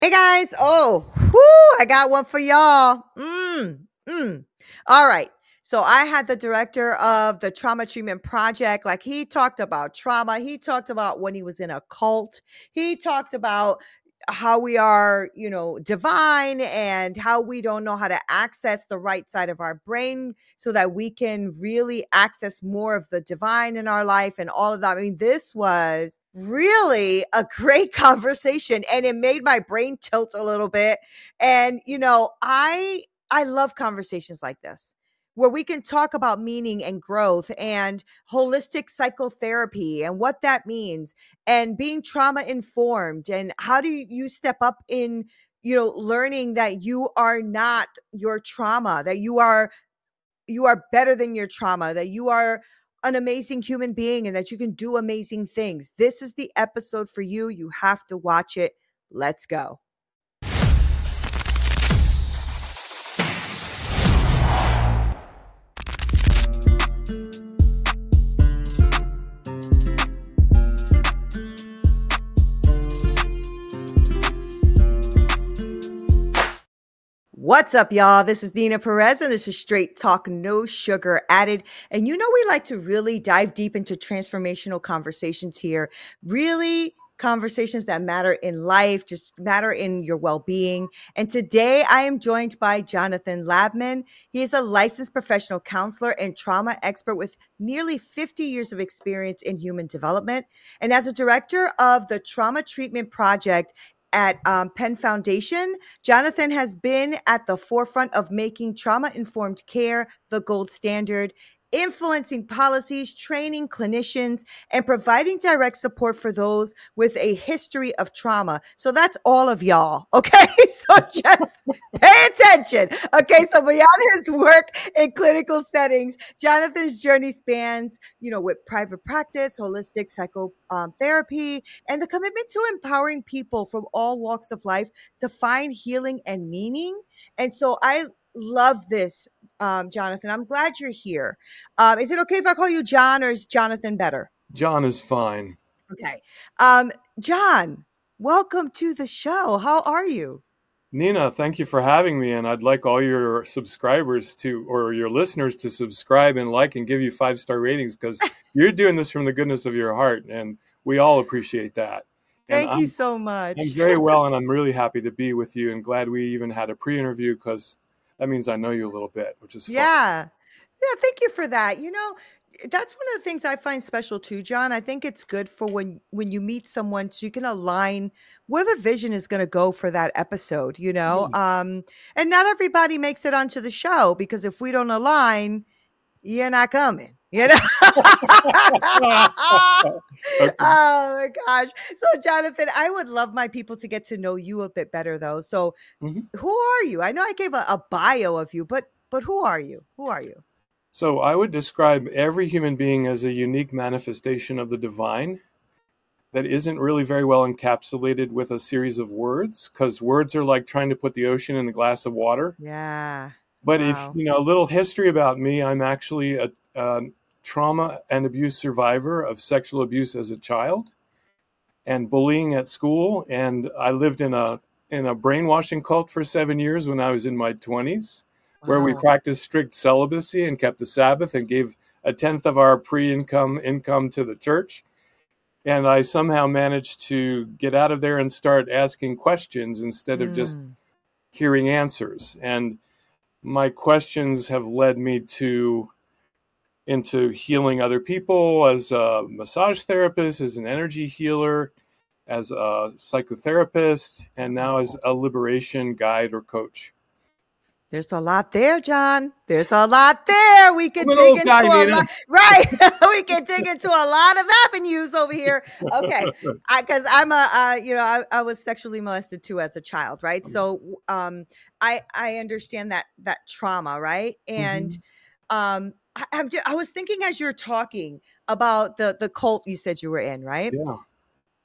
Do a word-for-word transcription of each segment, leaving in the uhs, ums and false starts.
Hey guys. Oh, whoo, I got one for y'all. Mm, mm. All right. So I had the director of the trauma treatment project. Like he talked about trauma. He talked about when he was in a cult. He talked about how we are, you know, divine and how we don't know how to access the right side of our brain so that we can really access more of the divine in our life and all of that. I mean, this was really a great conversation and it made my brain tilt a little bit. And you know, I I love conversations like this where we can talk about meaning and growth and holistic psychotherapy and what that means and being trauma informed and how do you step up in you know learning that you are not your trauma, that you are you are better than your trauma, that you are an amazing human being and that you can do amazing things. This is the episode for you. You have to watch it. Let's go. What's up, y'all? This is Dina Perez, and this is Straight Talk, no sugar added. And you know, we like to really dive deep into transformational conversations here. Really, conversations that matter in life, just matter in your well being. And today I am joined by Jonathan Labman. He is a licensed professional counselor and trauma expert with nearly fifty years of experience in human development. And as a director of the Trauma Treatment Project at um, Penn Foundation, Jonathan has been at the forefront of making trauma-informed care the gold standard, influencing policies, training clinicians, and providing direct support for those with a history of trauma. So that's all of y'all, okay? So just pay attention, okay? So beyond his work in clinical settings, Jonathan's journey spans, you know, with private practice, holistic psychotherapy, and the commitment to empowering people from all walks of life to find healing and meaning. And so I love this, um, Jonathan. I'm glad you're here. Um, is it okay if I call you John or is Jonathan better? John is fine. Okay. Um, John, welcome to the show. How are you? Nina, thank you for having me. And I'd like all your subscribers to, or your listeners to subscribe and like and give you five star ratings because you're doing this from the goodness of your heart. And we all appreciate that. And Thank you I'm, so I'm much. very well, and I'm really happy to be with you and glad we even had a pre interview because that means I know you a little bit, which is fun. Yeah. Yeah, thank you for that. You know, that's one of the things I find special too, John. I think it's good for when when you meet someone so you can align where the vision is going to go for that episode, you know? Yeah. Um and not everybody makes it onto the show because if we don't align, you're not coming, you know? Okay. Oh my gosh. So Jonathan, I would love my people to get to know you a bit better though. So Mhm. who are you? I know I gave a, a bio of you, but but who are you? Who are you? So I would describe every human being as a unique manifestation of the divine that isn't really very well encapsulated with a series of words because words are like trying to put the ocean in a glass of water. Yeah. But if Wow. you know a little history about me, I'm actually a, a trauma and abuse survivor of sexual abuse as a child and bullying at school. And I lived in a in a brainwashing cult for seven years when I was in my twenties, where we Wow. practiced strict celibacy and kept the Sabbath and gave a tenth of our pre-income income to the church. And I somehow managed to get out of there and start asking questions instead of just Mm. hearing answers. And my questions have led me to into healing other people as a massage therapist, as an energy healer, as a psychotherapist, and now as a liberation guide or coach. There's a lot there, John. There's a lot there. We I'm could an dig old guy, into a Nina. lot. Right. We can dig into a lot of avenues over here. Okay. I Because I'm a, uh, you know, I, I was sexually molested too as a child, right? So, um, I I understand that that trauma, right? And, Mhm. um, I, I'm ju- I was thinking as you're talking about the the cult you said you were in, right? Yeah.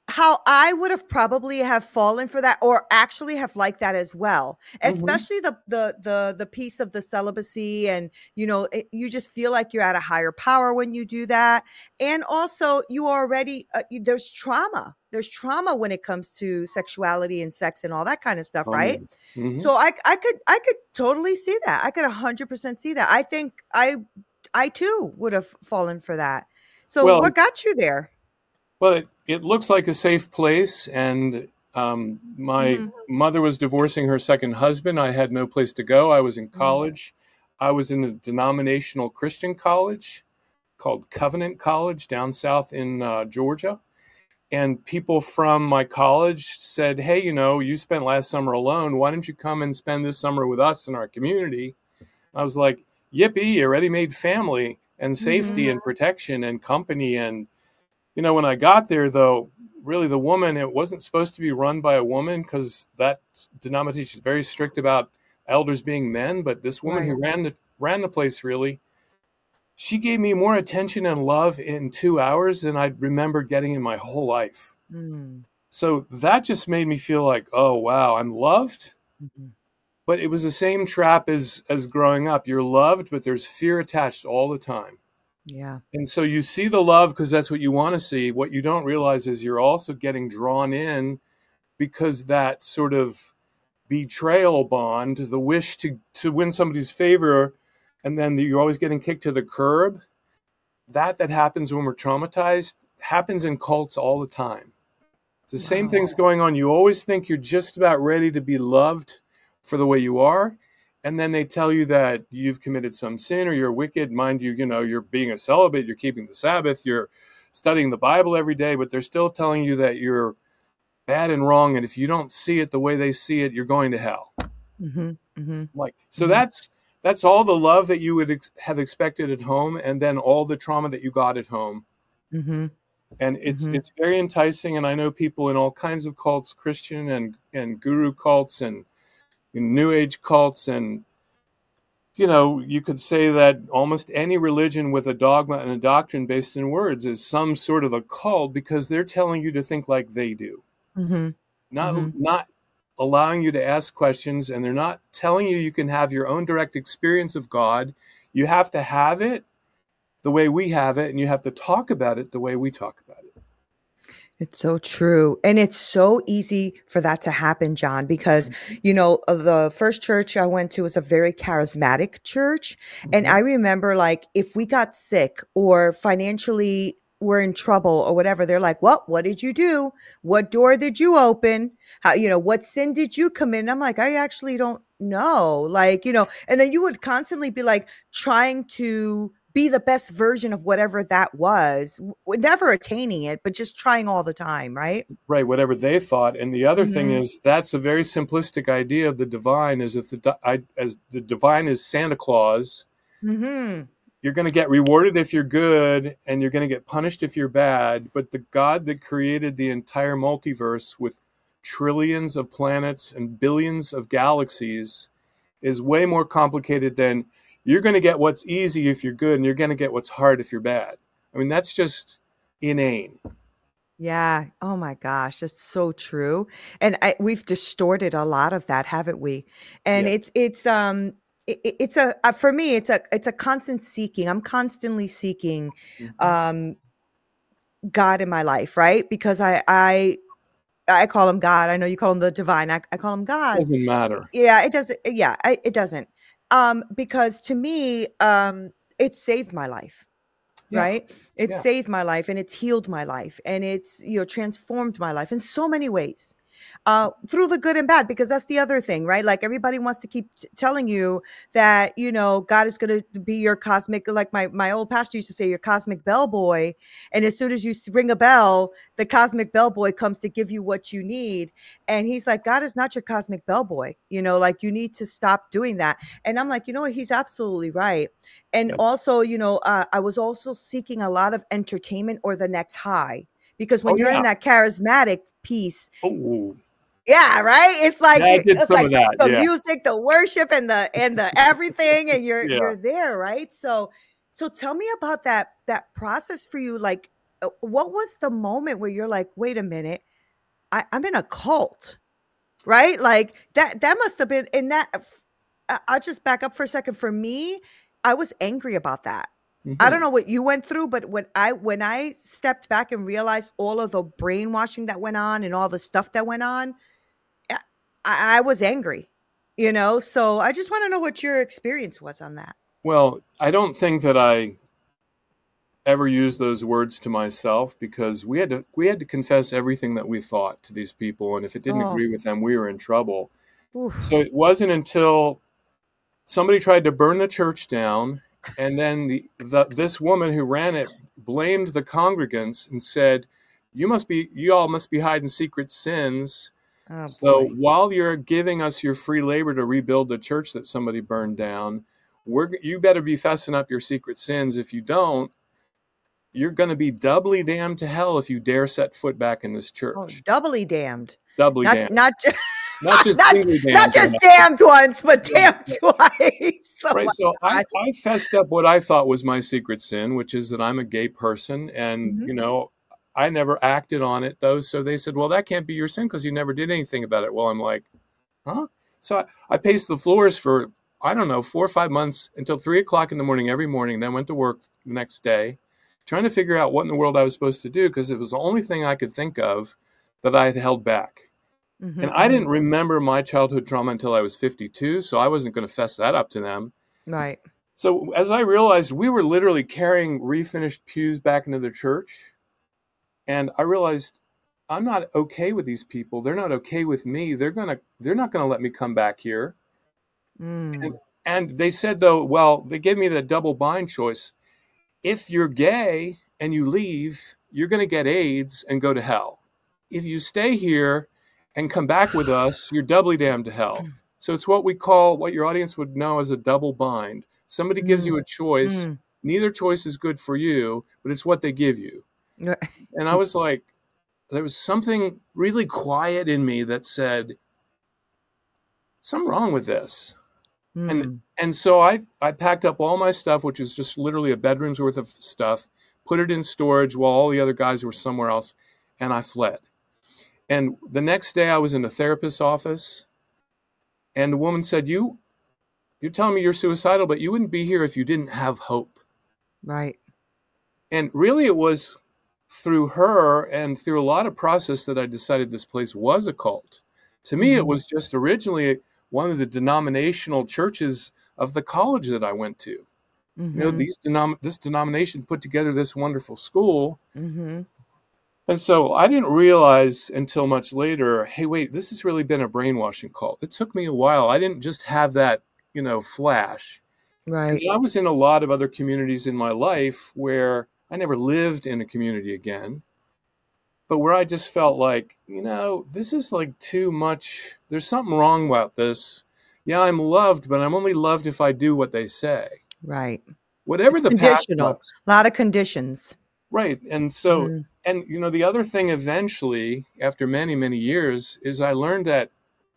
how I would have probably have fallen for that, or actually have liked that as well, Hmm. especially the the the the piece of the celibacy, and you know it, you just feel like you're at a higher power when you do that, and also you already uh, you, there's trauma, there's trauma when it comes to sexuality and sex and all that kind of stuff, Oh right? yeah. Hmm. So I I could I could totally see that. I could one hundred percent see that. I think I I too would have fallen for that. So Well, what got you there? well, it, it looks like a safe place, and um, my Mhm. mother was divorcing her second husband. I had no place to go. I was in Mhm. college. I was in a denominational Christian college called Covenant College down south in uh, Georgia. And people from my college said, "Hey, you know, you spent last summer alone. Why don't you come and spend this summer with us in our community?" I was like, "Yippee, a ready-made family and safety Mhm. and protection and company." And you know, when I got there, though, really the woman, it wasn't supposed to be run by a woman because that denomination is very strict about elders being men. But this woman Right. who ran the ran the place, really, she gave me more attention and love in two hours than I'd remember getting in my whole life. Mm. So that just made me feel like, oh wow, I'm loved. Mhm. But it was the same trap as as growing up. You're loved, but there's fear attached all the time. Yeah. And so you see the love because that's what you want to see. What you don't realize is you're also getting drawn in because that sort of betrayal bond, the wish to to win somebody's favor, and then you're always getting kicked to the curb. That that happens when we're traumatized happens in cults all the time. It's the same Wow. things going on. You always think you're just about ready to be loved for the way you are. And then they tell you that you've committed some sin or you're wicked. Mind you, you know, you're being a celibate, you're keeping the Sabbath, you're studying the Bible every day, but they're still telling you that you're bad and wrong. And if you don't see it the way they see it, you're going to hell. Mhm. Mhm. Like, so Mhm. that's that's all the love that you would ex- have expected at home, and then all the trauma that you got at home. Mhm. And it's Mhm. it's very enticing. And I know people in all kinds of cults, Christian and and guru cults and new age cults, and you know, you could say that almost any religion with a dogma and a doctrine based in words is some sort of a cult because they're telling you to think like they do, Mhm. not Mhm. not allowing you to ask questions, and they're not telling you you can have your own direct experience of God. You have to have it the way we have it, and you have to talk about it the way we talk about it. It's so true. And it's so easy for that to happen, John, because, you know, uh, the first church I went to was a very charismatic church. And Mm-hmm. I remember, like, if we got sick or financially were in trouble or whatever, they're like, well, what did you do? What door did you open? How, you know, what sin did you commit? And I'm like, I actually don't know. Like, you know, and then you would constantly be like trying to be the best version of whatever that was, w- never attaining it, but just trying all the time, right? Right, whatever they thought. And the other thing Mhm. is that's a very simplistic idea of the divine. Is if the di- I, as the divine is Santa Claus, Mhm. you're going to get rewarded if you're good and you're going to get punished if you're bad. But the God that created the entire multiverse with trillions of planets and billions of galaxies is way more complicated than you're going to get what's easy if you're good and you're going to get what's hard if you're bad. I mean, that's just inane. Yeah. Oh my gosh, that's so true. And I, we've distorted a lot of that, haven't we? And Yeah. it's it's um it, it- it's a uh, for me it's a it's a constant seeking. I'm constantly seeking Mhm. um God in my life, right? Because I I I call him God. I know you call him the divine. I, I call him God. Doesn't matter. Yeah, it doesn't. Yeah, I, it doesn't. Um, because to me, um, it saved my life. Yeah. Right? It Yeah. saved my life and it's healed my life and it's, you know, transformed my life in so many ways. Uh, through the good and bad, because that's the other thing, right? Like everybody wants to keep t- telling you that, you know, God is going to be your cosmic, like my, my old pastor used to say, your cosmic bellboy. And as soon as you s- ring a bell, the cosmic bellboy comes to give you what you need. And he's like, God is not your cosmic bellboy. You know, like you need to stop doing that. And I'm like, you know what? He's absolutely right. And Yep. also, you know, uh, I was also seeking a lot of entertainment or the next high, because Oh when you're in yeah. that charismatic piece, Oh yeah, right? It's like yeah, I you did it's some like of that. the Yeah. music, the worship, and the and the everything, and you're Yeah. you're there, right? So so tell me about that that process for you. Like, uh, what was the moment where you're like, "Wait a minute, I I'm in a cult," right? Like, that that must have been in that f I I'll just back up for a second. For me, I was angry about that. I don't Mhm. know what you went through, but when I when I stepped back and realized all of the brainwashing that went on and all the stuff that went on, uh, I I was angry, you know? So, I just wanna know what your experience was on that. Well, I don't think that I ever used those words to myself because we had to we had to confess everything that we thought to these people, and if it didn't Oh, agree with them, we were in trouble. So oof. it wasn't until somebody tried to burn the church down, and then the, the this woman who ran it blamed the congregants and said, "You must be, you all must be hiding secret sins. Oh, So boy. while you're giving us your free labor to rebuild the church that somebody burned down, we're you better be fessing up your secret sins. If you don't, you're going to be doubly damned to hell if you dare set foot back in this Oh, church. doubly damned. Doubly Not damned, not ju not just not singly not damned to just hell." damned once, but damned twice. Oh Right. my So I, god. I fessed up what I thought was my secret sin, which is that I'm a gay person. And, Mhm. you know, I never acted on it, though. So they said, well, that can't be your sin because you never did anything about it. Well, I'm like, huh? So I, I paced the floors for, I don't know, four or five months until three o'clock in the morning every morning, then went to work the next day, trying to figure out what in the world I was supposed to do because it was the only thing I could think of that I had held back. And Mhm, I mhm. didn't remember my childhood trauma until I was fifty-two. So I wasn't going to fess that up to them. Right. So as I realized, we were literally carrying refinished pews back into the church, and I realized I'm not okay with these people. They're not okay with me. They're gonna they're not gonna let me come back here. And Mm. and they said though, well, they gave me the double bind choice. If you're gay and you leave, you're gonna get AIDS and go to hell. If you stay here and come back with us, you're doubly damned to hell. So it's what we call what your audience would know as a double bind. Somebody gives Mm, you a choice. mm. Neither choice is good for you, but it's what they give you. And I was like, there was something really quiet in me that said, something wrong with this. And Mm. and so I, I packed up all my stuff, which is just literally a bedroom's worth of stuff, put it in storage while all the other guys were somewhere else, and I fled. And the next day I was in a therapist's office, and the woman said, You you're telling me you're suicidal, but you wouldn't be here if you didn't have hope. Right. And really it was through her and through a lot of process that I decided this place was a cult. To me, it Mhm, was just originally one of the denominational churches of the college that I went to. You know, mhm, these denom- this denomination put together this wonderful school. mhm. And so I didn't realize until much later, hey, wait, this has really been a brainwashing cult. It took me a while. I didn't just have that, you know, flash. And Right. I was in a lot of other communities in my life where I never lived in a community again, but where I just felt like, you know, this is like too much. There's something wrong about this. Yeah, I'm loved, but I'm only loved if I do what they say. Right. Whatever It's the path conditional. was. A lot of conditions. Right. And so, Mm. and, you know, the other thing eventually, after many, many years, is I learned that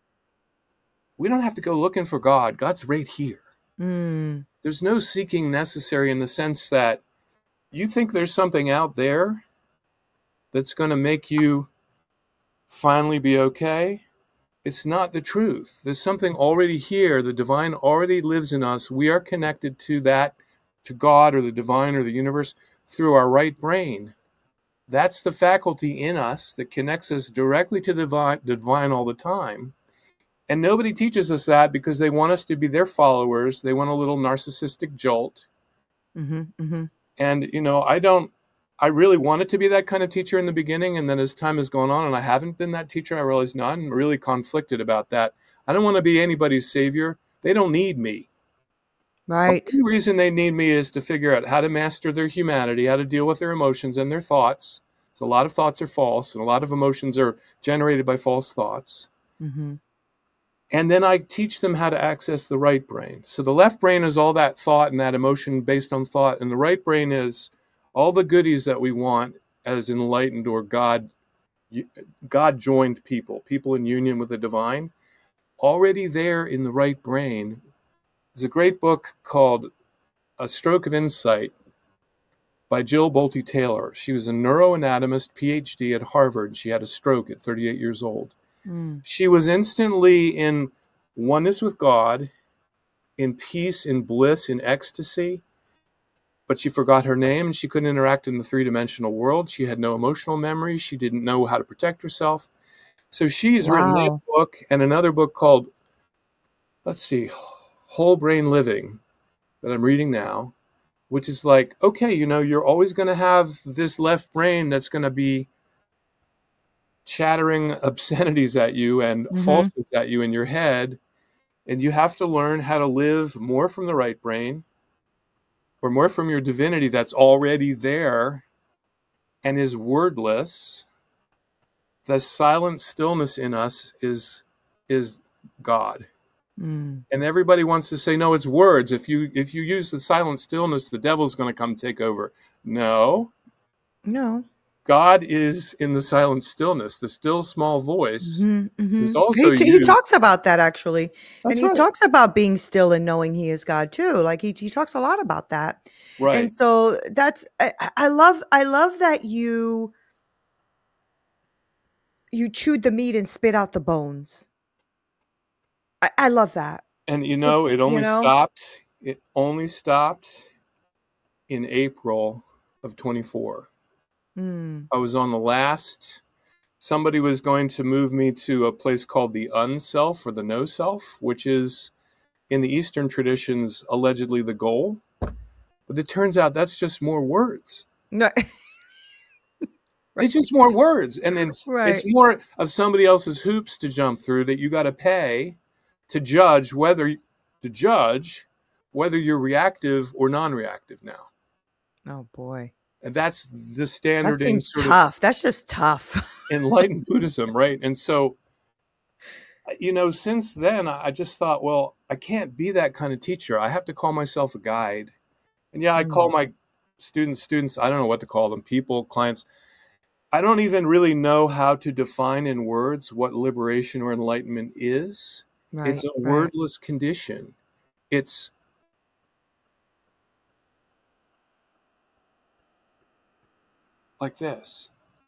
we don't have to go looking for God. God's right here. Mm. There's no seeking necessary in the sense that you think there's something out there that's going to make you finally be okay. It's not the truth. There's something already here. The divine already lives in us. We are connected to that, to God or the divine or the universe through our right brain. That's the faculty in us that connects us directly to the divine, the divine all the time. And nobody teaches us that because they want us to be their followers. They want a little narcissistic jolt. Mhm, mhm. And, you know, I don't, I really wanted to be that kind of teacher in the beginning. And then as time has gone on and I haven't been that teacher, I realized, no, I'm really conflicted about that. I don't want to be anybody's savior. They don't need me. The Right. only reason they need me is to figure out how to master their humanity, how to deal with their emotions and their thoughts. So a lot of thoughts are false and a lot of emotions are generated by false thoughts. Mhm. And then I teach them how to access the right brain. So the left brain is all that thought and that emotion based on thought. And the right brain is all the goodies that we want as enlightened or God, God joined people, people in union with the divine, already there in the right brain. There's a great book called A Stroke of Insight. by Jill Bolte Taylor. She was a neuroanatomist, P H D at Harvard. She had a stroke at thirty-eight years old. Mm. She was instantly in oneness with God, in peace, in bliss, in ecstasy, but she forgot her name and she couldn't interact in the three-dimensional world. She had no emotional memory. She didn't know how to protect herself. So she's written that Wow. book and another book called, let's see, Whole Brain Living, that I'm reading now, which is like, okay, you know, you're always going to have this left brain that's going to be chattering obscenities at you and Mm-hmm. falsehoods at you in your head. And you have to learn how to live more from the right brain or more from your divinity that's already there and is wordless. The silent stillness in us is is God. Mm. And everybody wants to say, no, it's words. If you if you use the silent stillness, the devil's going to come take over. No, No. God is in the silent stillness. The still small voice Hmm. is Hmm. also He he used. talks about that actually, and That's he right. talks about being still and knowing he is God too. Like he he talks a lot about that, and Right. so that's I, I I love I love that you you chewed the meat and spit out the bones. I, I love that. And you It know, it you only know. stopped. It only stopped in April of twenty-four. Mm. I was on the last. Somebody was going to move me to a place called the unself or the no self, which is in the Eastern traditions allegedly the goal. But it turns out that's just more words. No, It's right, just more words. And it's it's right. more of somebody else's hoops to jump through that you got to pay to judge whether to judge whether you're reactive or non-reactive now. Oh boy, And that's the that standard in seems sort of tough. That's just tough. enlightened Buddhism, right? And so, you know, since then, I just thought, well, I can't be that kind of teacher. I have to call myself a guide. And yeah, I call Mm. my students, students, I don't know what to call them, people, clients. I don't even really know how to define in words what liberation or enlightenment is. It's Right, a right. wordless condition. It's like this.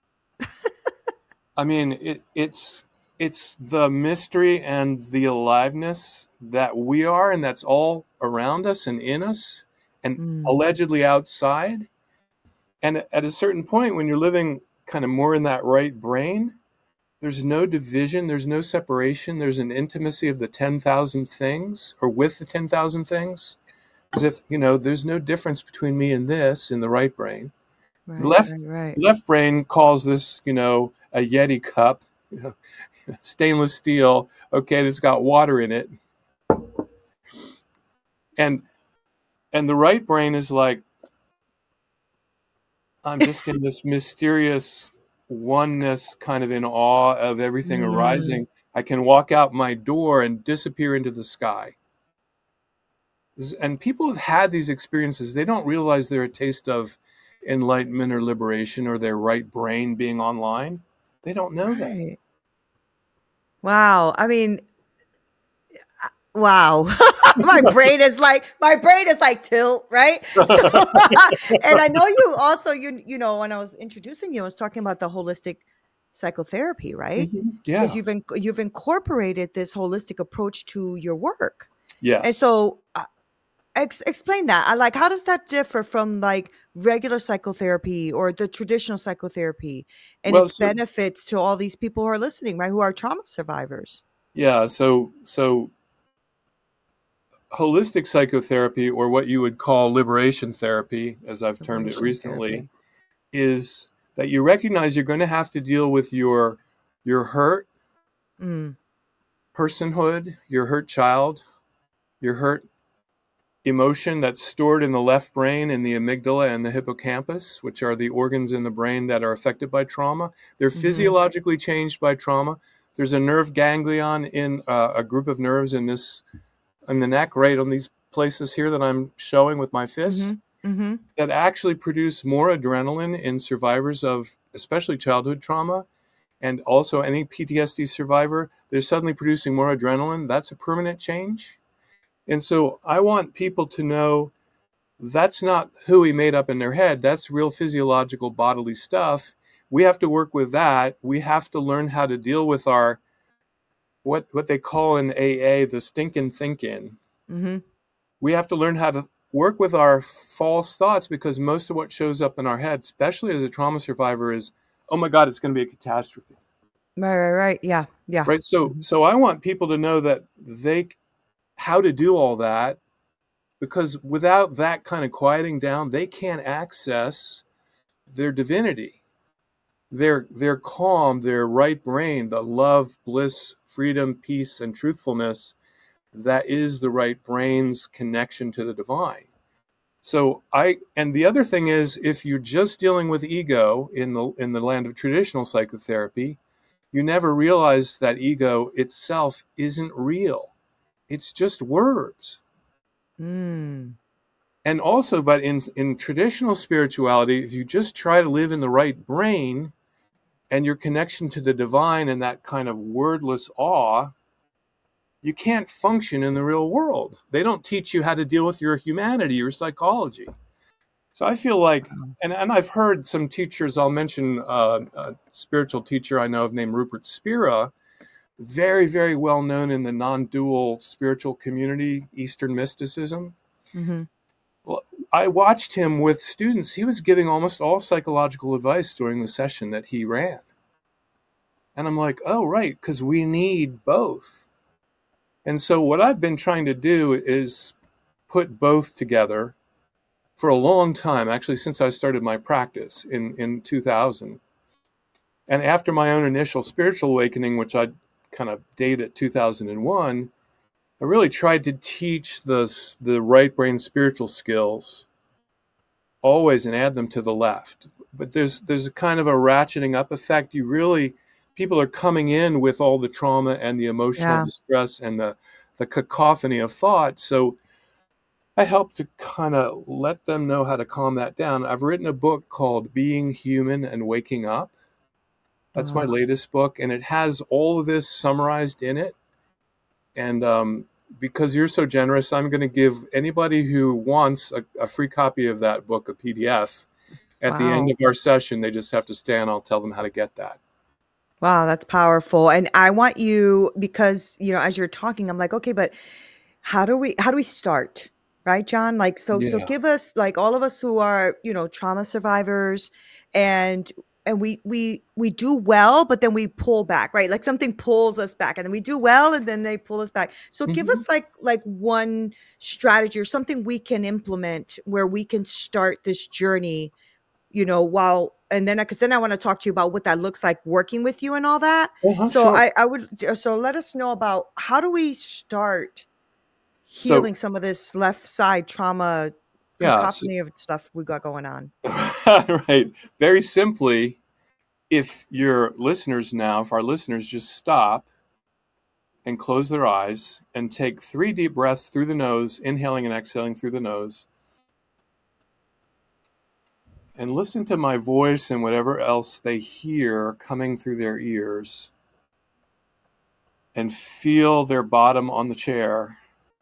I mean, it, it's it's the mystery and the aliveness that we are, and that's all around us and in us, and Mm. allegedly outside. And at a certain point, when you're living kind of more in that right brain, there's no division, there's no separation, there's an intimacy of the ten thousand things, or with the ten thousand things, as if, you know, there's no difference between me and this in the right brain. The Right, left right, right. left brain calls this, you know, a Yeti cup, you know, stainless steel. Okay, and it's got water in it, and and the right brain is like, I'm just in this mysterious oneness, kind of in awe of everything Mm. arising. I can walk out my door and disappear into the sky. And people have had these experiences. They don't realize they're a taste of enlightenment or liberation or their right brain being online. They don't know that. Right. Wow. I mean, wow. My brain is like my brain is like tilt, right? So and I know you also you you know when I was introducing you, I was talking about the holistic psychotherapy, right? Mhm. Because Yeah. you've in, you've incorporated this holistic approach to your work. And Yes. so uh, ex- explain that. I like how does that differ from like regular psychotherapy or the traditional psychotherapy and Well, its so benefits to all these people who are listening, right? Who are trauma survivors. yeah, so so holistic psychotherapy, or what you would call liberation therapy, as I've termed it Liberation recently, therapy. is that you recognize you're going to have to deal with your your hurt Mm. personhood, your hurt child, your hurt emotion that's stored in the left brain in the amygdala and the hippocampus, which are the organs in the brain that are affected by trauma. They're Mhm. physiologically changed by trauma. There's a nerve ganglion in uh, a group of nerves in this in the neck, right on these places here that I'm showing with my fists, Mhm. Mhm. that actually produce more adrenaline in survivors of especially childhood trauma, and also any P T S D survivor. They're suddenly producing more adrenaline. That's a permanent change. And so I want people to know that's not who he made up in their head. That's real physiological bodily stuff. We have to work with that. We have to learn how to deal with our, what, what they call in A A, the stinking thinking. Mm-hmm. We have to learn how to work with our false thoughts, because most of what shows up in our head, especially as a trauma survivor, is, oh my God, it's going to be a catastrophe. Right, right, right. Yeah, yeah. Right. So, Mm-hmm. so I want people to know that they, how to do all that, because without that kind of quieting down, they can't access their divinity, their, their calm, their right brain, the love, bliss, freedom, peace, and truthfulness. That is the right brain's connection to the divine. So I, and the other thing is, if you're just dealing with ego in the, in the land of traditional psychotherapy, you never realize that ego itself isn't real. It's just words. Mm. And also, but in, in traditional spirituality, if you just try to live in the right brain and your connection to the divine and that kind of wordless awe, you can't function in the real world. They don't teach you how to deal with your humanity, your psychology. So I feel like, and, and I've heard some teachers, I'll mention uh, a spiritual teacher I know of named Rupert Spira, very, very well known in the non-dual spiritual community, Eastern mysticism. Mm-hmm. Well, I watched him with students. He was giving almost all psychological advice during the session that he ran. And I'm like, oh, right, because we need both. And so what I've been trying to do is put both together for a long time, actually since I started my practice in, in two thousand. And after my own initial spiritual awakening, which I kind of date at two thousand one, I really tried to teach the, the right brain spiritual skills always and add them to the left. But there's there's a kind of a ratcheting up effect. You really, people are coming in with all the trauma and the emotional Yeah. distress and the, the cacophony of thought. So I help to kind of let them know how to calm that down. I've written a book called Being Human and Waking Up. That's my Oh. latest book, and it has all of this summarized in it. And um, because you're so generous, I'm going to give anybody who wants a, a free copy of that book, a P D F. At the end Wow. of our session, they just have to stay and I'll tell them how to get that. Wow, that's powerful. And I want you, because, you know, as you're talking, I'm like, okay, but how do we how do we start? Right, John? Like, so so Yeah. give us, like, all of us who are, you know, trauma survivors, and and we we we do well, but then we pull back, right? Like something pulls us back, and then we do well, and then they pull us back. So give Mm-hmm. us like like one strategy or something we can implement where we can start this journey, you know, while, and then because then I want to talk to you about what that looks like working with you and all that. Uh-huh, So sure. I I would, so let us know about, how do we start So, healing some of this left side trauma yeah. So, cacophony of stuff we got going on. right. Very simply, if your listeners now, if our listeners just stop and close their eyes and take three deep breaths through the nose, inhaling and exhaling through the nose, and listen to my voice and whatever else they hear coming through their ears, and feel their bottom on the chair,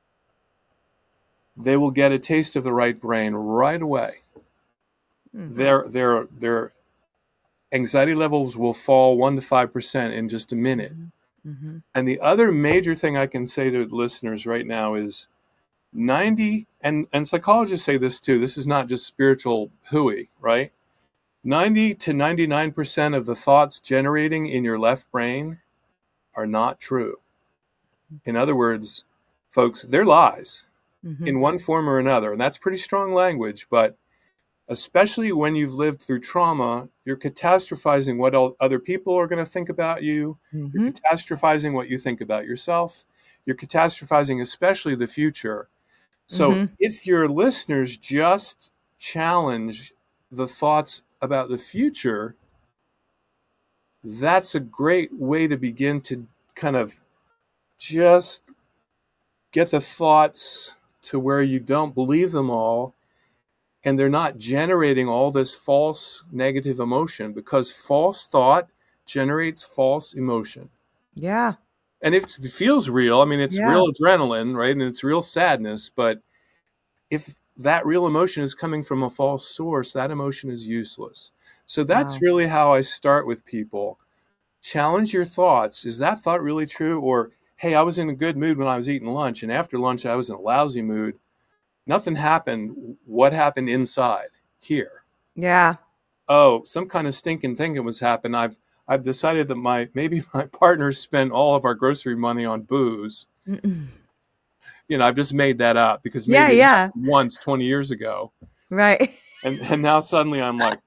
they will get a taste of the right brain right away. Mm-hmm. Their their their anxiety levels will fall one to five percent in just a minute. Mm-hmm. And the other major thing I can say to listeners right now is ninety, and, and psychologists say this too, this is not just spiritual hooey, right? ninety to ninety-nine percent of the thoughts generating in your left brain are not true. In other words, folks, they're lies Mm-hmm. in one form or another. And that's pretty strong language, but especially when you've lived through trauma, you're catastrophizing what all other people are going to think about you. You're Mm-hmm. catastrophizing what you think about yourself. You're catastrophizing especially the future. So Mm-hmm. if your listeners just challenge the thoughts about the future, that's a great way to begin to kind of just get the thoughts to where you don't believe them all, and they're not generating all this false negative emotion, because false thought generates false emotion. Yeah. And if it feels real, I mean, it's Yeah. real adrenaline, right? And it's real sadness. But if that real emotion is coming from a false source, that emotion is useless. So that's Wow. really how I start with people. Challenge your thoughts. Is that thought really true? Or, hey, I was in a good mood when I was eating lunch, and after lunch, I was in a lousy mood. Nothing happened. What happened inside here? Yeah. Oh, some kind of stinking thinking was happening. I've I've decided that my maybe my partner spent all of our grocery money on booze. Mm-mm. You know, I've just made that up because Yeah, maybe it yeah. happened once twenty years ago. Right. And and now suddenly I'm like,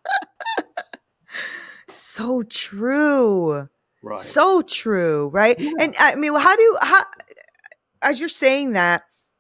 So true. right. So true, right? Yeah. And I mean, how do you how as you're saying that,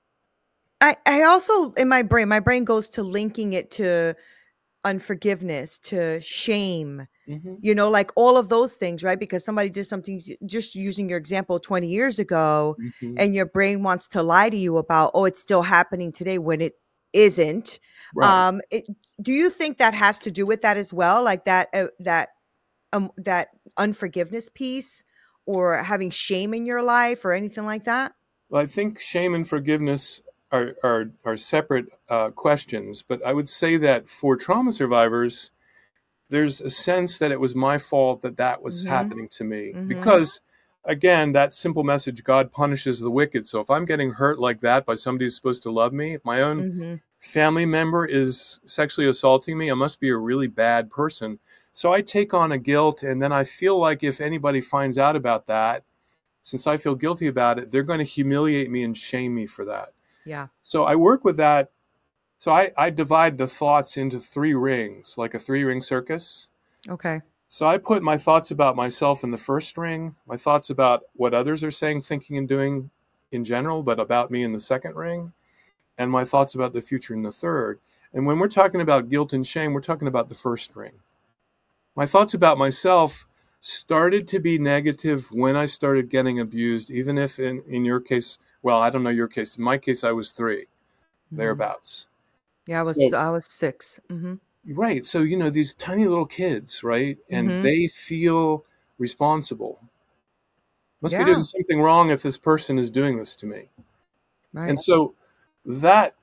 I I also in my brain, my brain goes to linking it to unforgiveness, to shame, Hmm. you know, like all of those things, right? Because somebody did something, just using your example twenty years ago, Hmm. and your brain wants to lie to you about, oh, it's still happening today when it isn't. Right. Um, it, do you think that has to do with that as well? Like that, uh, that, um, that unforgiveness piece, or having shame in your life or anything like that? Well, I think shame and forgiveness are are, are separate uh, questions, but I would say that for trauma survivors, there's a sense that it was my fault that that was Mm-hmm. happening to me Mm-hmm. because, again, that simple message, God punishes the wicked. So if I'm getting hurt like that by somebody who's supposed to love me, if my own Mm-hmm. family member is sexually assaulting me, I must be a really bad person. So I take on a guilt, and then I feel like if anybody finds out about that, since I feel guilty about it, they're going to humiliate me and shame me for that. Yeah. So I work with that. So I, I divide the thoughts into three rings, like a three ring circus. Okay. So I put my thoughts about myself in the first ring, my thoughts about what others are saying, thinking, and doing in general, but about me in the second ring, and my thoughts about the future in the third. And when we're talking about guilt and shame, we're talking about the first ring. My thoughts about myself started to be negative when I started getting abused, even if in, in your case, well, I don't know your case. In my case, I was three, Mm-hmm. thereabouts. Yeah, I was So, I was six. Mm-hmm. right. So, you know, these tiny little kids, right? And Mm-hmm. they feel responsible. Must be doing Yeah. something wrong if this person is doing this to me. Right. And so that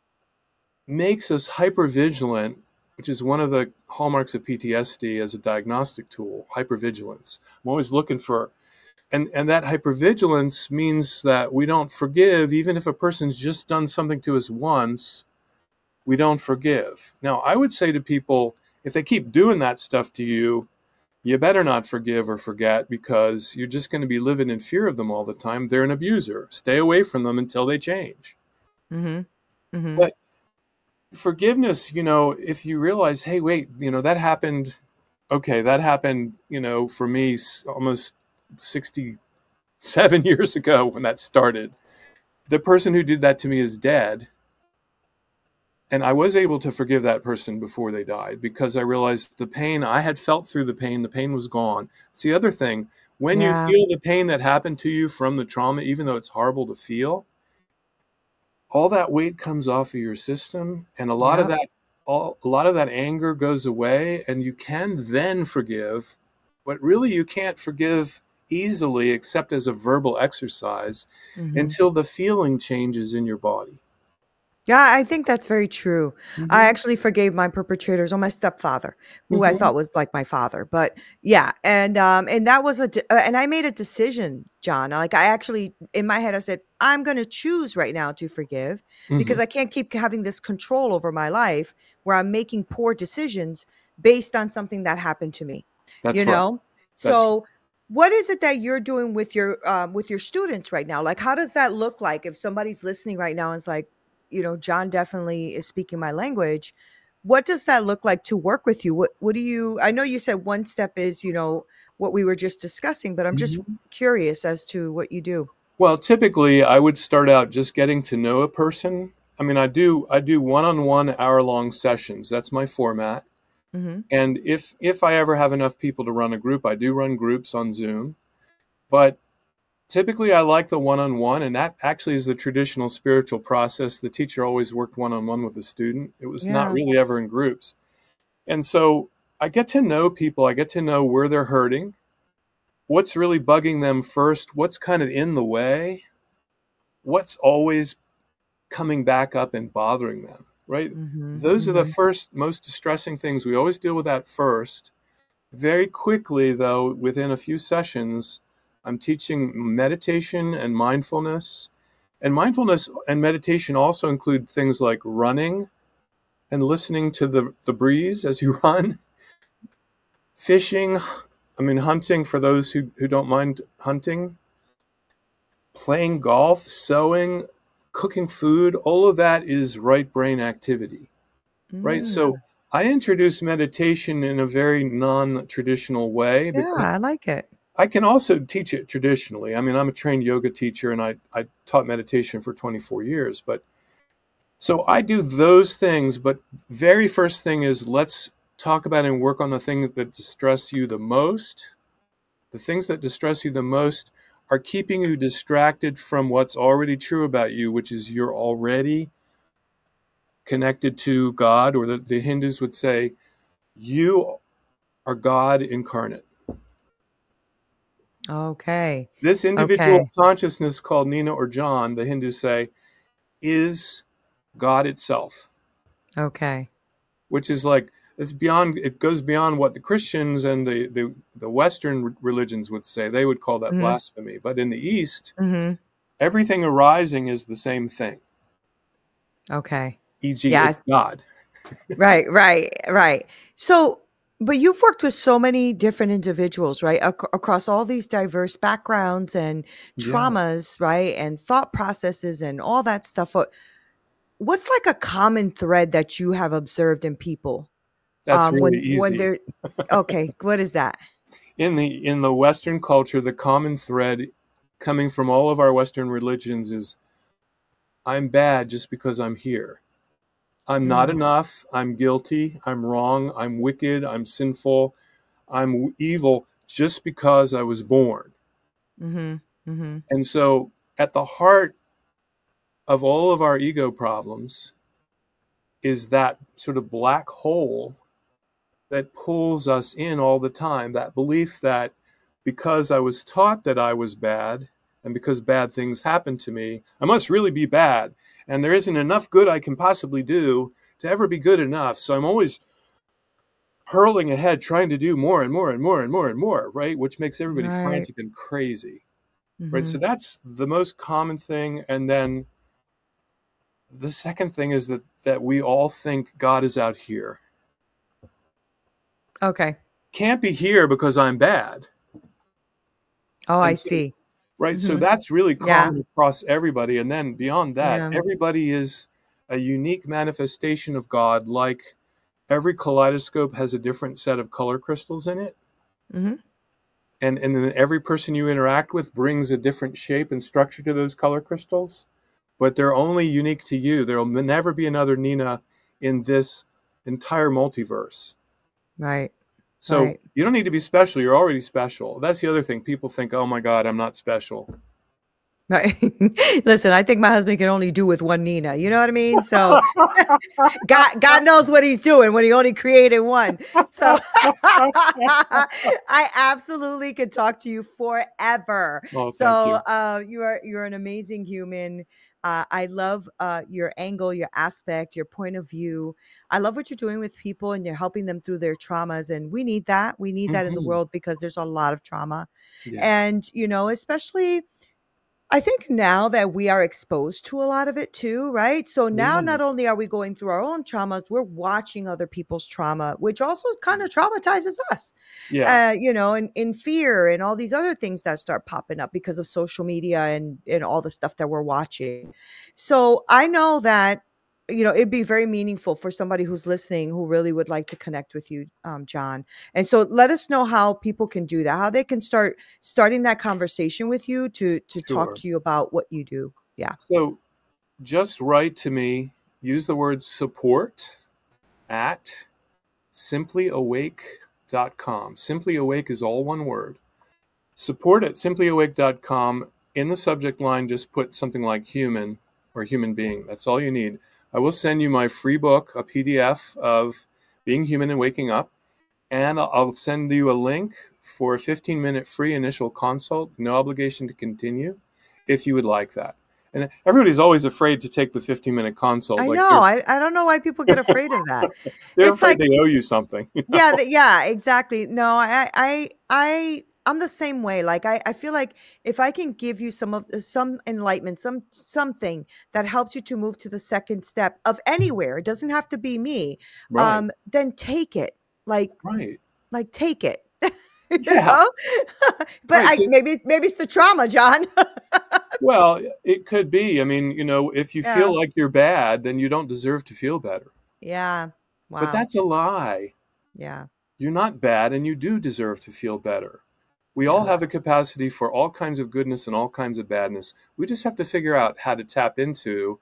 makes us hyper vigilant, which is one of the hallmarks of P T S D as a diagnostic tool, hypervigilance. I'm always looking for, and, and that hypervigilance means that we don't forgive, even if a person's just done something to us once, we don't forgive. Now, I would say to people, if they keep doing that stuff to you, you better not forgive or forget because you're just going to be living in fear of them all the time. They're an abuser. Stay away from them until they change. Mm-hmm. Mm-hmm. But forgiveness, you know, if you realize, hey, wait, you know, that happened. Okay, that happened, you know, for me almost sixty-seven years ago when that started. The person who did that to me is dead. And I was able to forgive that person before they died because I realized the pain I had felt through the pain, the pain was gone. It's the other thing. When you Yeah. feel the pain that happened to you from the trauma, even though it's horrible to feel, all that weight comes off of your system, and a lot of Yep. that all, a lot of that anger goes away, and you can then forgive, but really you can't forgive easily except as a verbal exercise Mhm. until the feeling changes in your body. Yeah, I think that's very true. I Hmm. actually forgave my perpetrators on my stepfather, who I Hmm. thought was like my father. But yeah, and um, and that was a de- uh, and I made a decision, John. Like I actually in my head, I said I'm going to choose right now to forgive Hmm. because I can't keep having this control over my life where I'm making poor decisions based on something that happened to me. You That's right. know, That's so. What is it that you're doing with your um, with your students right now? Like, how does that look like if somebody's listening right now and is like, you know, John definitely is speaking my language. What does that look like to work with you? What what do you I know you said one step is, you know, what we were just discussing, but I'm just right. curious as to what you do. Well, typically I would start out just getting to know a person. I mean, I do I do one-on-one hour-long sessions. That's my format. Mhm. And if if I ever have enough people to run a group, I do run groups on Zoom. But typically I like the one-on-one, and that actually is the traditional spiritual process. The teacher always worked one-on-one with the student. It was not Yeah. really ever in groups. And so I get to know people. I get to know where they're hurting, what's really bugging them first, what's kind of in the way, what's always coming back up and bothering them. right? Mhm. Those are the Mhm. first most distressing things. We always deal with that first. Very quickly, though, within a few sessions, I'm teaching meditation and mindfulness. And mindfulness and meditation also include things like running and listening to the, the breeze as you run, fishing, I mean, hunting for those who, who don't mind hunting, playing golf, sewing, cooking food. All of that is right brain activity, right? So Mm. I introduce meditation in a very non-traditional way Yeah, because I like it. I can also teach it traditionally. I mean, I'm a trained yoga teacher and I, I taught meditation for twenty-four years. But so I do those things. But very first thing is let's talk about and work on the things that distress you the most. The things that distress you the most are keeping you distracted from what's already true about you, which is you're already connected to God, or the, the Hindus would say, you are God incarnate. Okay. This individual Okay. consciousness called Nina or John, the Hindus say, is God itself, Okay. which is like, it's beyond, it goes beyond what the Christians and the, the, the Western religions would say. They would call that Mhm. blasphemy. But in the East, Mhm. everything arising is the same thing, Okay. for example, Yes. it's God. Right, right, right. So, but you've worked with so many different individuals, right? Ac- across all these diverse backgrounds and Yeah, traumas, right? And thought processes and all that stuff. What- What's like a common thread that you have observed in people? that's Um, really when when easy. they're okay, what is that? In the in the Western culture, the common thread coming from all of our Western religions is I'm bad just because I'm here. I'm not Mm, enough. I'm guilty. I'm wrong. I'm wicked. I'm sinful. I'm evil just because I was born. mhm, mhm. And so, at the heart of all of our ego problems is that sort of black hole that pulls us in all the time. That belief that because I was taught that I was bad and because bad things happen to me, I must really be bad. And there isn't enough good I can possibly do to ever be good enough. So I'm always hurling ahead, trying to do more and more and more and more and more, right? Which makes everybody Right. frantic and crazy, right? So Mhm. that's the most common thing. And then the second thing is that that we all think God is out here. Okay. Can't be here because I'm bad. Oh, I And so, see. right, so Mhm. that's really Yeah. common across everybody. And then beyond that, Yeah. everybody is a unique manifestation of God, like every kaleidoscope has a different set of color crystals in it. Mhm. And, and then every person you interact with brings a different shape and structure to those color crystals, but they're only unique to you. There will never be another Nina in this entire multiverse. Right. So Right. you don't need to be special. You're already special. That's the other thing. People think, oh my God, I'm not special. Right. Listen, I think my husband can only do with one Nina. You know what I mean? So God, God knows what he's doing when he only created one. So I absolutely could talk to you forever. Oh, thank So you. uh, you are you're an amazing human. Uh, I love uh, your angle, your aspect, your point of view. I love what you're doing with people and you're helping them through their traumas. And we need that. We need that in the Hmm. world because there's a lot of trauma. Yeah. And, you know, especially I think now that we are exposed to a lot of it too, right? So now Yeah. not only are we going through our own traumas, we're watching other people's trauma, which also kind of traumatizes us. Yeah. Uh, you know, and in fear and all these other things that start popping up because of social media and and all the stuff that we're watching. So I know that you know it'd be very meaningful for somebody who's listening who really would like to connect with you, um, John. And so let us know how people can do that, how they can start starting that conversation with you to to talk Sure. to you about what you do. Yeah. So just write to me, use the word support at simply awake dot com. Simply Awake is all one word. Support at simply awake dot com. In the subject line, just put something like human or human being. That's all you need. I will send you my free book, a P D F of Being Human and Waking Up. And I'll send you a link for a fifteen minute free initial consult, no obligation to continue, if you would like that. And everybody's always afraid to take the fifteen minute consult. I Like know. they're I, I don't know why people get afraid of that. they're It's afraid like, they owe you something. You yeah, know? th yeah, exactly. No, I I I I'm the same way. Like I I feel like if I can give you some of uh, some enlightenment, some something that helps you to move to the second step of anywhere, it doesn't have to be me. Right. Um, then take it. Like Right. like take it. You Yeah. know? But Right. I So, maybe it's maybe it's the trauma, John. well, it could be. I mean, you know, if you feel Yeah. like you're bad, then you don't deserve to feel better. Yeah. But Wow. that's a lie. Yeah. You're not bad and you do deserve to feel better. We all Yeah. have the capacity for all kinds of goodness and all kinds of badness. We just have to figure out how to tap into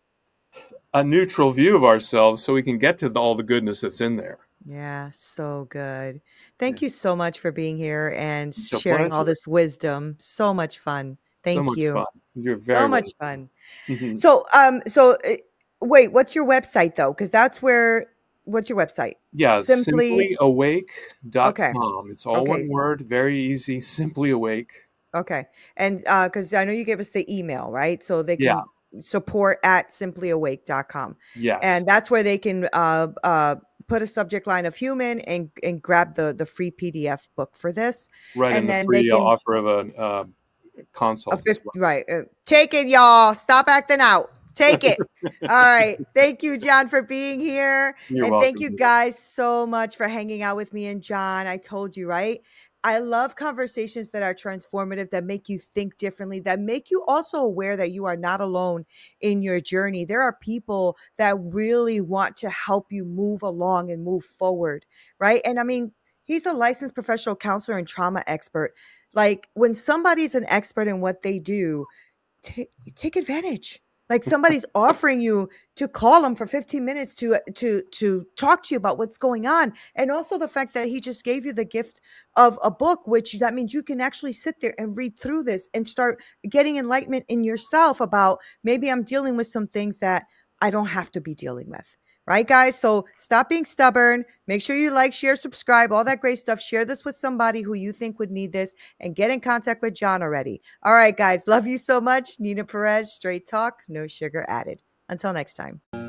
a neutral view of ourselves so we can get to the, all the goodness that's in there. Yeah, so good. Yeah. Thank you so much for being here and It's a sharing all pleasure. this wisdom. So much fun. So Thank much you. fun. You're So very much welcome. fun. Mhm. So, um, so uh, wait, what's your website though? Because that's where. What's your website? Yeah, Simply. simply awake dot Okay. com. It's all Okay. one word, very easy, simply awake. Okay. And uh, because I know you gave us the email, right? So they Yeah, can support at simply awake dot com. yes. And that's where they can uh uh put a subject line of human and and grab the the free P D F book for this. Right, And and the then they free uh, can offer of a uh, a consult as fifth well. right. Uh, take it, y'all. Stop acting out. Take it. All right. Thank you, John, for being here. You're And thank welcome. you Dear. guys so much for hanging out with me and John. I told you, right? I love conversations that are transformative, that make you think differently, that make you also aware that you are not alone in your journey. There are people that really want to help you move along and move forward, right? And I mean, he's a licensed professional counselor and trauma expert. Like when somebody's an expert in what they do, take take advantage. Like somebody's offering you to call them for fifteen minutes to to to talk to you about what's going on. And also the fact that he just gave you the gift of a book, which that means you can actually sit there and read through this and start getting enlightenment in yourself about maybe I'm dealing with some things that I don't have to be dealing with. Right, guys? So stop being stubborn. Make sure you like, share, subscribe, all that great stuff. Share this with somebody who you think would need this and get in contact with John already. All right, guys. Love you so much. Nina Perez, straight talk, no sugar added. Until next time.